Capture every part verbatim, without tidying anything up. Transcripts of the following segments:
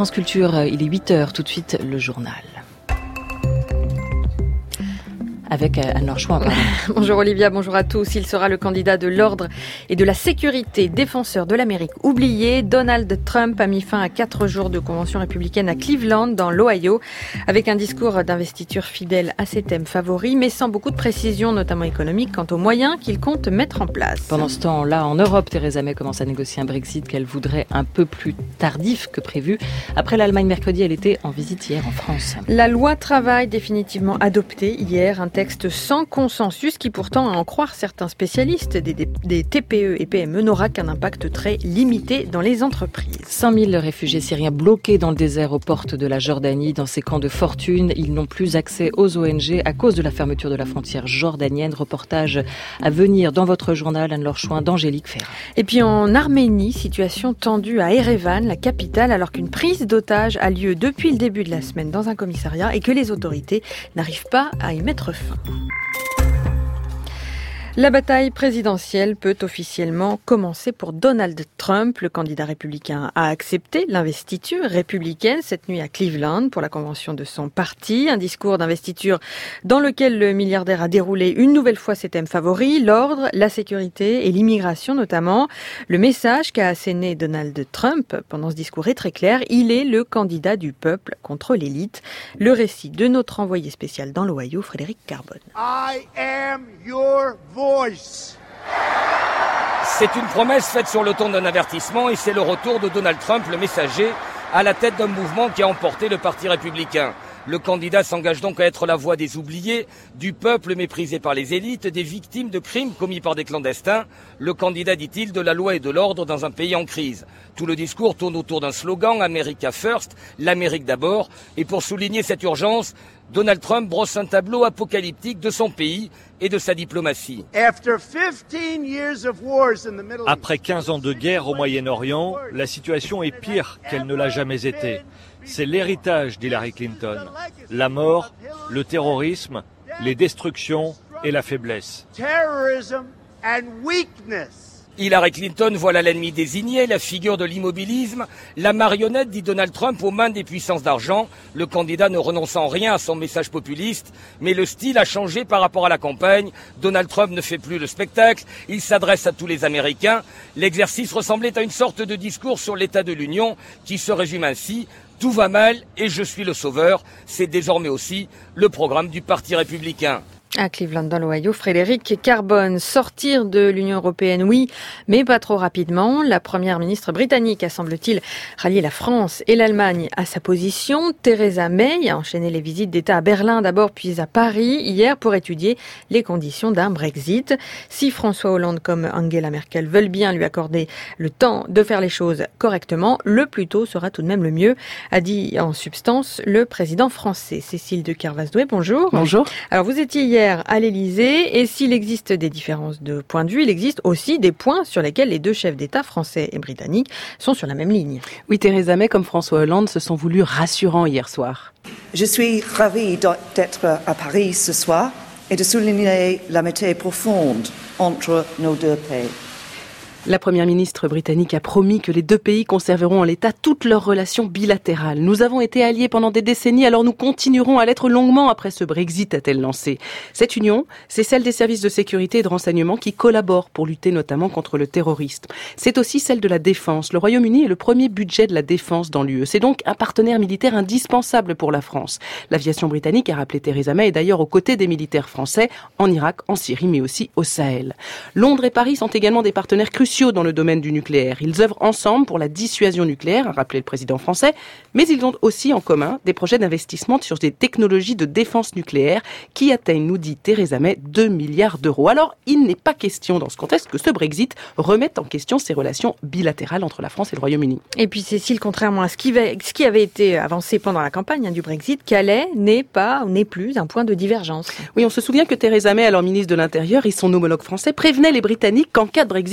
France Culture, il est huit heures, tout de suite le journal. Avec Anne-Laure Chouin. Bonjour Olivia, bonjour à tous. Il sera le candidat de l'ordre et de la sécurité, défenseur de l'Amérique oublié. Donald Trump a mis fin à quatre jours de convention républicaine à Cleveland, dans l'Ohio, avec un discours d'investiture fidèle à ses thèmes favoris, mais sans beaucoup de précisions, notamment économiques, quant aux moyens qu'il compte mettre en place. Pendant ce temps-là, en Europe, Theresa May commence à négocier un Brexit qu'elle voudrait un peu plus tardif que prévu. Après l'Allemagne mercredi, elle était en visite hier en France. La loi travail définitivement adoptée hier, un texte sans consensus qui pourtant, à en croire certains spécialistes des, des, des T P E et P M E, n'aura qu'un impact très limité dans les entreprises. cinq mille réfugiés syriens bloqués dans le désert aux portes de la Jordanie. Dans ces camps de fortune, ils n'ont plus accès aux O N G à cause de la fermeture de la frontière jordanienne. Reportage à venir dans votre journal, Anne-Laure Chouin, d'Angélique Ferrat. Et puis en Arménie, situation tendue à Erevan, la capitale, alors qu'une prise d'otages a lieu depuis le début de la semaine dans un commissariat et que les autorités n'arrivent pas à y mettre fin. La bataille présidentielle peut officiellement commencer pour Donald Trump. Le candidat républicain a accepté l'investiture républicaine cette nuit à Cleveland pour la convention de son parti. Un discours d'investiture dans lequel le milliardaire a déroulé une nouvelle fois ses thèmes favoris, l'ordre, la sécurité et l'immigration notamment. Le message qu'a asséné Donald Trump pendant ce discours est très clair. Il est le candidat du peuple contre l'élite. Le récit de notre envoyé spécial dans l'Ohio, Frédéric Carbone. I am your voice. C'est une promesse faite sur le ton d'un avertissement et c'est le retour de Donald Trump, le messager, à la tête d'un mouvement qui a emporté le Parti républicain. Le candidat s'engage donc à être la voix des oubliés, du peuple méprisé par les élites, des victimes de crimes commis par des clandestins. Le candidat, dit-il, de la loi et de l'ordre dans un pays en crise. Tout le discours tourne autour d'un slogan, America First, l'Amérique d'abord. Et pour souligner cette urgence, Donald Trump brosse un tableau apocalyptique de son pays et de sa diplomatie. Après quinze ans de guerre au Moyen-Orient, la situation est pire qu'elle ne l'a jamais été. C'est l'héritage d'Hillary Clinton. La mort, le terrorisme, les destructions et la faiblesse. Hillary Clinton, voilà l'ennemi désigné, la figure de l'immobilisme, la marionnette, dit Donald Trump, aux mains des puissances d'argent. Le candidat ne renonce en rien à son message populiste, mais le style a changé par rapport à la campagne. Donald Trump ne fait plus le spectacle, il s'adresse à tous les Américains. L'exercice ressemblait à une sorte de discours sur l'état de l'Union qui se résume ainsi: tout va mal et je suis le sauveur. C'est désormais aussi le programme du Parti républicain. À Cleveland, dans l'Ohio, Frédéric Carbone. Sortir de l'Union européenne, oui, mais pas trop rapidement. La première ministre britannique a, semble-t-il, rallié la France et l'Allemagne à sa position. Theresa May a enchaîné les visites d'État à Berlin d'abord, puis à Paris hier pour étudier les conditions d'un Brexit. Si François Hollande comme Angela Merkel veulent bien lui accorder le temps de faire les choses correctement, le plus tôt sera tout de même le mieux, a dit en substance le président français. Cécile de Kervasdoué, bonjour. Bonjour. Alors vous étiez hier à l'Élysée, et s'il existe des différences de point de vue, il existe aussi des points sur lesquels les deux chefs d'État, français et britanniques, sont sur la même ligne. Oui, Theresa May comme François Hollande se sont voulus rassurants hier soir. Je suis ravie d'être à Paris ce soir et de souligner l'amitié profonde entre nos deux pays. La première ministre britannique a promis que les deux pays conserveront en l'état toutes leurs relations bilatérales. Nous avons été alliés pendant des décennies, alors nous continuerons à l'être longuement après ce Brexit, a-t-elle lancé. Cette union, c'est celle des services de sécurité et de renseignement qui collaborent pour lutter notamment contre le terrorisme. C'est aussi celle de la défense. Le Royaume-Uni est le premier budget de la défense dans l'U E. C'est donc un partenaire militaire indispensable pour la France. L'aviation britannique, a rappelé Theresa May, est d'ailleurs aux côtés des militaires français en Irak, en Syrie, mais aussi au Sahel. Londres et Paris sont également des partenaires cruciaux dans le domaine du nucléaire. Ils œuvrent ensemble pour la dissuasion nucléaire, a rappelé le président français, mais ils ont aussi en commun des projets d'investissement sur des technologies de défense nucléaire qui atteignent, nous dit Theresa May, deux milliards d'euros. Alors, il n'est pas question dans ce contexte que ce Brexit remette en question ces relations bilatérales entre la France et le Royaume-Uni. Et puis Cécile, contrairement à ce qui, va, ce qui avait été avancé pendant la campagne hein, du Brexit, Calais n'est pas, n'est plus un point de divergence. Oui, on se souvient que Theresa May, alors ministre de l'Intérieur, et son homologue français prévenaient les Britanniques qu'en cas de Brexit, la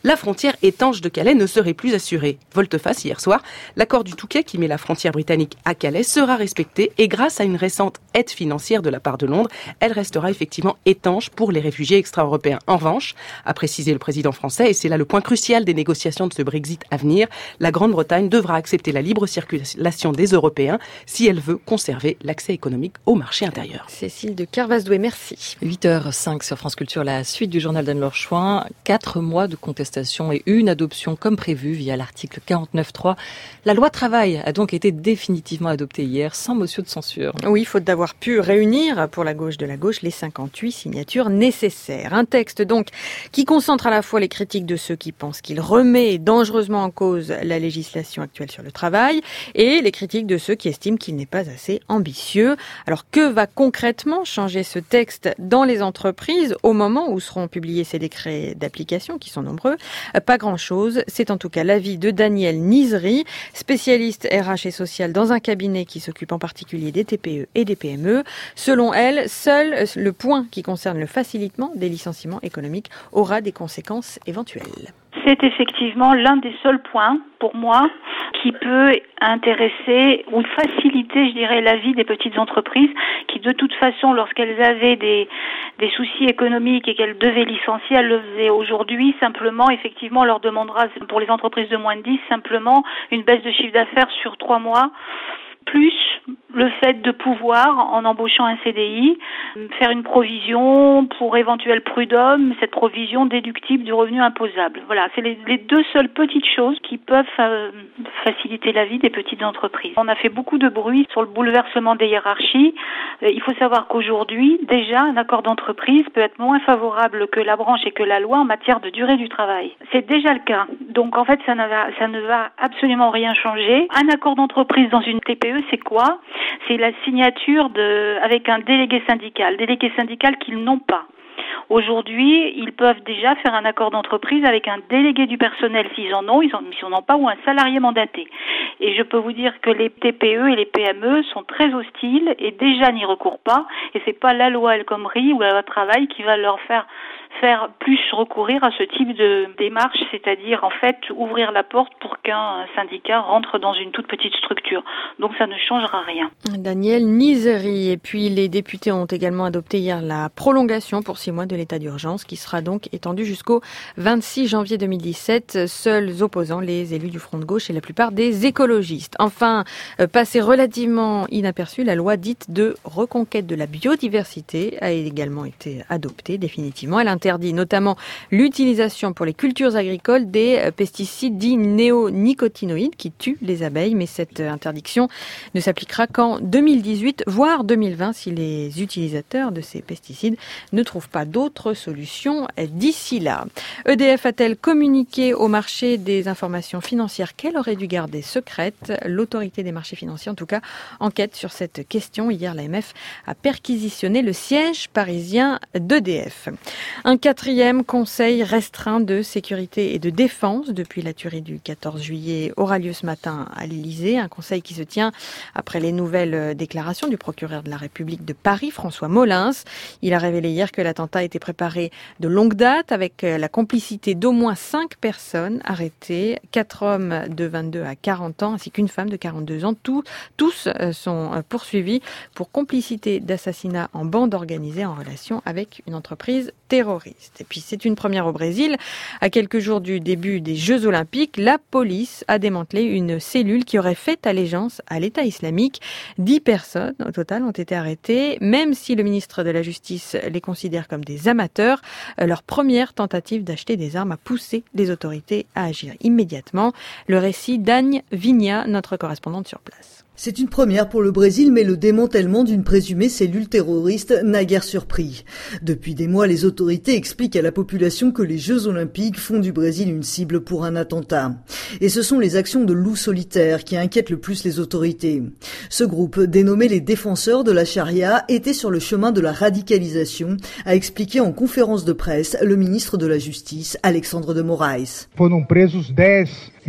la frontière étanche de Calais ne serait plus assurée. Volte-face hier soir, l'accord du Touquet qui met la frontière britannique à Calais sera respecté et grâce à une récente aide financière de la part de Londres, elle restera effectivement étanche pour les réfugiés extra-européens. En revanche, a précisé le président français, et c'est là le point crucial des négociations de ce Brexit à venir, la Grande-Bretagne devra accepter la libre circulation des Européens si elle veut conserver l'accès économique au marché intérieur. Cécile de Kervasdoué, merci. huit heures cinq sur France Culture, la suite du journal d'Anne-Laure Chouin. Quatre mois de contestation et une adoption comme prévu via l'article quarante-neuf trois. La loi travail a donc été définitivement adoptée hier sans motion de censure. Oui, faute d'avoir pu réunir pour la gauche de la gauche les cinquante-huit signatures nécessaires. Un texte donc qui concentre à la fois les critiques de ceux qui pensent qu'il remet dangereusement en cause la législation actuelle sur le travail et les critiques de ceux qui estiment qu'il n'est pas assez ambitieux. Alors que va concrètement changer ce texte dans les entreprises au moment où seront publiés ces décrets d'application qui sont nombreux? Pas grand-chose. C'est en tout cas l'avis de Danielle Nizery, spécialiste R H et social dans un cabinet qui s'occupe en particulier des T P E et des P M E. Selon elle, seul le point qui concerne le facilitement des licenciements économiques aura des conséquences éventuelles. C'est effectivement l'un des seuls points, pour moi, qui peut intéresser ou faciliter, je dirais, la vie des petites entreprises qui, de toute façon, lorsqu'elles avaient des, des soucis économiques et qu'elles devaient licencier, elles le faisaient. Aujourd'hui, simplement, effectivement, on leur demandera, pour les entreprises de moins de dix, simplement une baisse de chiffre d'affaires sur trois mois, plus le fait de pouvoir, en embauchant un C D I, faire une provision pour éventuel prud'homme, cette provision déductible du revenu imposable. Voilà, c'est les, les deux seules petites choses qui peuvent euh, faciliter la vie des petites entreprises. On a fait beaucoup de bruit sur le bouleversement des hiérarchies. Euh, il faut savoir qu'aujourd'hui, déjà, un accord d'entreprise peut être moins favorable que la branche et que la loi en matière de durée du travail. C'est déjà le cas. Donc, en fait, ça ne va, ça ne va absolument rien changer. Un accord d'entreprise dans une T P E, c'est quoi ? C'est la signature de, avec un délégué syndical, délégué syndical qu'ils n'ont pas. Aujourd'hui, ils peuvent déjà faire un accord d'entreprise avec un délégué du personnel s'ils en ont, ils en, s'ils n'en ont pas, ou un salarié mandaté. Et je peux vous dire que les T P E et les P M E sont très hostiles et déjà n'y recourent pas. Et c'est pas la loi El Khomri ou la loi travail qui va leur faire faire plus recourir à ce type de démarche, c'est-à-dire en fait ouvrir la porte pour qu'un syndicat rentre dans une toute petite structure. Donc ça ne changera rien. Danielle Nizery. Et puis les députés ont également adopté hier la prolongation pour six mois de l'état d'urgence qui sera donc étendue jusqu'au vingt-six janvier deux mille dix-sept. Seuls opposants, les élus du Front de gauche et la plupart des écologistes. Enfin, passée relativement inaperçue, la loi dite de reconquête de la biodiversité a également été adoptée définitivement. Elle interdit notamment l'utilisation pour les cultures agricoles des pesticides dits néonicotinoïdes qui tuent les abeilles. Mais cette interdiction ne s'appliquera qu'en deux mille dix-huit, voire deux mille vingt, si les utilisateurs de ces pesticides ne trouvent pas d'autres solutions d'ici là. E D F a-t-elle communiqué au marché des informations financières qu'elle aurait dû garder secrètes? L'autorité des marchés financiers, en tout cas, enquête sur cette question. Hier, l'A M F a perquisitionné le siège parisien d'E D F. Un quatrième conseil restreint de sécurité et de défense depuis la tuerie du quatorze juillet aura lieu ce matin à l'Élysée. Un conseil qui se tient après les nouvelles déclarations du procureur de la République de Paris, François Molins. Il a révélé hier que l'attentat a été préparé de longue date avec la complicité d'au moins cinq personnes arrêtées, quatre hommes de vingt-deux à quarante ans ainsi qu'une femme de quarante-deux ans. Tous, tous sont poursuivis pour complicité d'assassinat en bande organisée en relation avec une entreprise terroriste. Et puis c'est une première au Brésil. À quelques jours du début des Jeux Olympiques, la police a démantelé une cellule qui aurait fait allégeance à l'État islamique. Dix personnes au total ont été arrêtées, même si le ministre de la Justice les considère comme des amateurs. Leur première tentative d'acheter des armes a poussé les autorités à agir immédiatement. Le récit d'Anne Vigna, notre correspondante sur place. C'est une première pour le Brésil, mais le démantèlement d'une présumée cellule terroriste n'a guère surpris. Depuis des mois, les autorités expliquent à la population que les Jeux Olympiques font du Brésil une cible pour un attentat. Et ce sont les actions de loups solitaires qui inquiètent le plus les autorités. Ce groupe, dénommé les défenseurs de la charia, était sur le chemin de la radicalisation, a expliqué en conférence de presse le ministre de la Justice, Alexandre de Moraes. Foram presos dez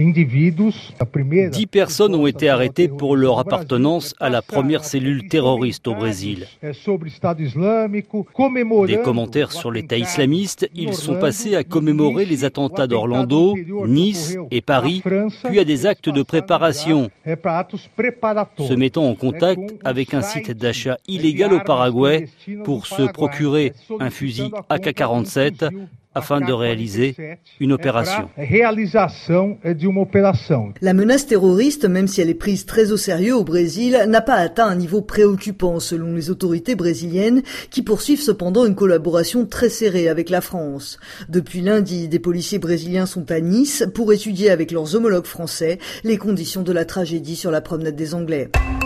Dix personnes ont été arrêtées pour leur appartenance à la première cellule terroriste au Brésil. Des commentaires sur l'État islamiste, ils sont passés à commémorer les attentats d'Orlando, Nice et Paris, puis à des actes de préparation, se mettant en contact avec un site d'achat illégal au Paraguay pour se procurer un fusil A K quarante-sept afin de réaliser une opération. La menace terroriste, même si elle est prise très au sérieux au Brésil, n'a pas atteint un niveau préoccupant selon les autorités brésiliennes qui poursuivent cependant une collaboration très serrée avec la France. Depuis lundi, des policiers brésiliens sont à Nice pour étudier avec leurs homologues français les conditions de la tragédie sur la promenade des Anglais.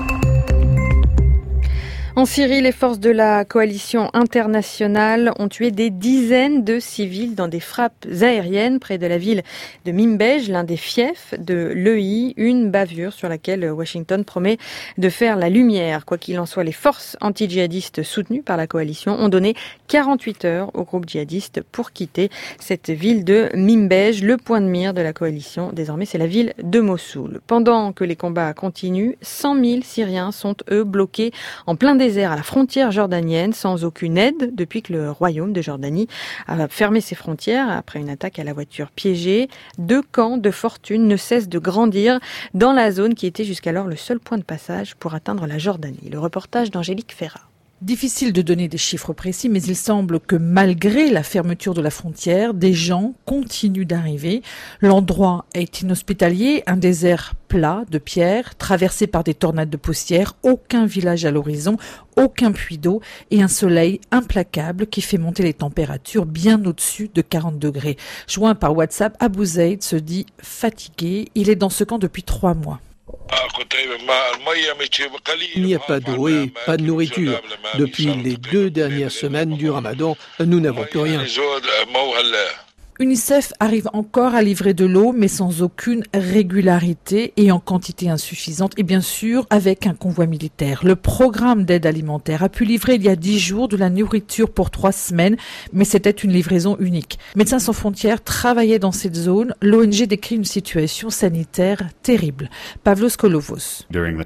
En Syrie, les forces de la coalition internationale ont tué des dizaines de civils dans des frappes aériennes près de la ville de Mimbej, l'un des fiefs de l'E I, une bavure sur laquelle Washington promet de faire la lumière. Quoi qu'il en soit, les forces anti-djihadistes soutenues par la coalition ont donné quarante-huit heures au groupe djihadiste pour quitter cette ville de Mimbej. Le point de mire de la coalition, désormais, c'est la ville de Mossoul. Pendant que les combats continuent, cent mille Syriens sont, eux, bloqués en plein désert à la frontière jordanienne sans aucune aide depuis que le royaume de Jordanie a fermé ses frontières après une attaque à la voiture piégée. Deux camps de fortune ne cessent de grandir dans la zone qui était jusqu'alors le seul point de passage pour atteindre la Jordanie. Le reportage d'Angélique Ferrat. Difficile de donner des chiffres précis, mais il semble que malgré la fermeture de la frontière, des gens continuent d'arriver. L'endroit est inhospitalier, un désert plat de pierre, traversé par des tornades de poussière, aucun village à l'horizon, aucun puits d'eau et un soleil implacable qui fait monter les températures bien au-dessus de quarante degrés. Joint par WhatsApp, Abou Zaid se dit fatigué. Il est dans ce camp depuis trois mois. Il n'y a pas d'eau et pas de nourriture. Depuis les deux dernières semaines du Ramadan, nous n'avons plus rien. UNICEF arrive encore à livrer de l'eau, mais sans aucune régularité et en quantité insuffisante, et bien sûr avec un convoi militaire. Le programme d'aide alimentaire a pu livrer il y a dix jours de la nourriture pour trois semaines, mais c'était une livraison unique. Médecins sans frontières travaillaient dans cette zone. L'O N G décrit une situation sanitaire terrible. Pavlos Kolovos.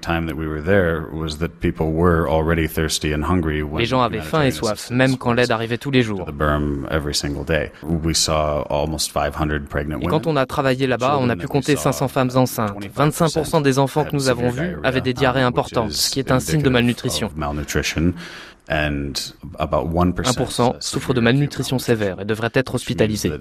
Les gens avaient faim et soif, même quand l'aide arrivait tous les jours. Et quand on a travaillé là-bas, on a pu compter cinq cents femmes enceintes. vingt-cinq pour cent des enfants que nous avons vus avaient des diarrhées importantes, ce qui est un signe de malnutrition. un pour cent souffrent de malnutrition sévère et devraient être hospitalisés.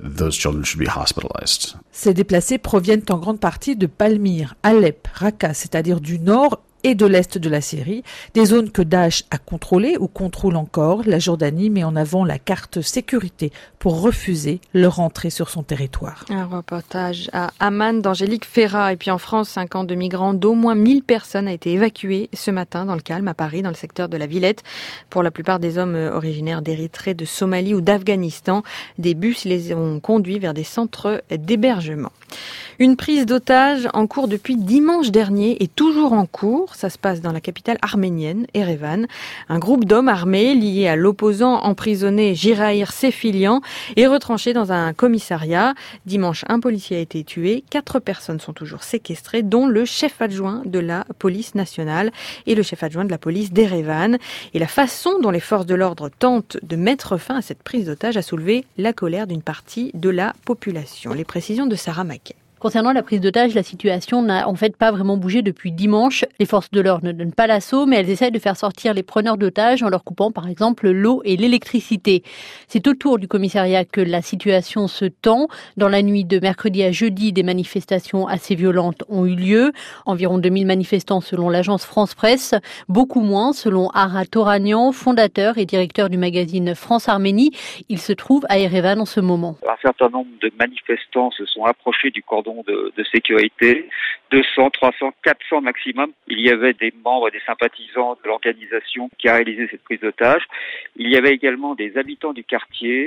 Ces déplacés proviennent en grande partie de Palmyre, Alep, Raqqa, c'est-à-dire du nord et de l'est de la Syrie, des zones que Daesh a contrôlées ou contrôle encore. La Jordanie met en avant la carte sécurité pour refuser leur entrée sur son territoire. Un reportage à Amman d'Angélique Ferrat. Et puis en France, un camp de migrants d'au moins mille personnes a été évacué ce matin dans le calme à Paris, dans le secteur de la Villette. Pour la plupart des hommes originaires d'Érythrée, de Somalie ou d'Afghanistan, des bus les ont conduits vers des centres d'hébergement. Une prise d'otages en cours depuis dimanche dernier est toujours en cours. Ça se passe dans la capitale arménienne, Erevan. Un groupe d'hommes armés liés à l'opposant emprisonné Jirahir Sefilian est retranché dans un commissariat. Dimanche, un policier a été tué. Quatre personnes sont toujours séquestrées, dont le chef adjoint de la police nationale et le chef adjoint de la police d'Erevan. Et la façon dont les forces de l'ordre tentent de mettre fin à cette prise d'otages a soulevé la colère d'une partie de la population. Les précisions de Sarah Maquet. Concernant la prise d'otage, la situation n'a en fait pas vraiment bougé depuis dimanche. Les forces de l'ordre ne donnent pas l'assaut, mais elles essayent de faire sortir les preneurs d'otages en leur coupant par exemple l'eau et l'électricité. C'est autour du commissariat que la situation se tend. Dans la nuit de mercredi à jeudi, des manifestations assez violentes ont eu lieu. Environ deux mille manifestants selon l'agence France Presse, beaucoup moins selon Ara Toranian, fondateur et directeur du magazine France Arménie. Il se trouve à Erevan en ce moment. Un certain nombre de manifestants se sont approchés du cordon De, de sécurité, deux cents, trois cents, quatre cents maximum. Il y avait des membres et des sympathisants de l'organisation qui a réalisé cette prise d'otage. Il y avait également des habitants du quartier,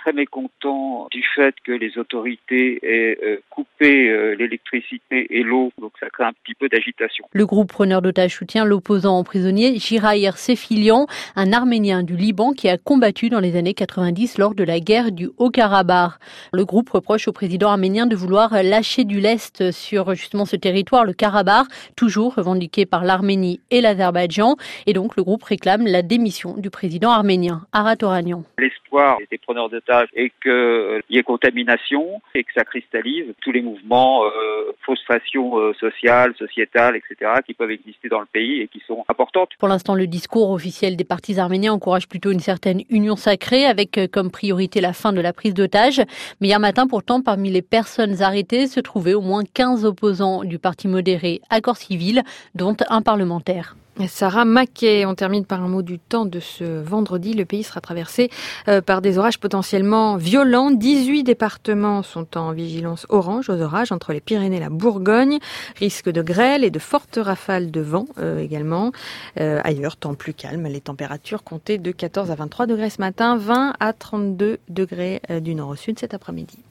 très mécontents du fait que les autorités aient euh, coupé euh, l'électricité et l'eau, donc ça crée un petit peu d'agitation. Le groupe preneur d'otages soutient l'opposant emprisonné Jirayir Sefilian, un Arménien du Liban qui a combattu dans les années quatre-vingt-dix lors de la guerre du Haut-Karabakh. Le groupe reproche au président arménien de vouloir lâcher du lest sur justement ce territoire, le Karabakh, toujours revendiqué par l'Arménie et l'Azerbaïdjan. Et donc le groupe réclame la démission du président arménien. Arat Oranian. L'espoir des preneurs d'otages est qu'il euh, y ait contamination et que ça cristallise tous les mouvements, euh, frustration euh, sociale, sociétale, et cetera, qui peuvent exister dans le pays et qui sont importantes. Pour l'instant, le discours officiel des partis arméniens encourage plutôt une certaine union sacrée avec euh, comme priorité la fin de la prise d'otages. Mais hier matin, pourtant, parmi les personnes arrêtées se trouvaient au moins quinze opposants du parti modéré Accord Civil, dont un parlementaire. Sarah Mackay, on termine par un mot du temps de ce vendredi. Le pays sera traversé euh, par des orages potentiellement violents. dix-huit départements sont en vigilance orange aux orages entre les Pyrénées et la Bourgogne. Risque de grêle et de fortes rafales de vent euh, également. Euh, ailleurs, temps plus calme. Les températures comptaient de quatorze à vingt-trois degrés ce matin, vingt à trente-deux degrés euh, du nord au sud cet après-midi.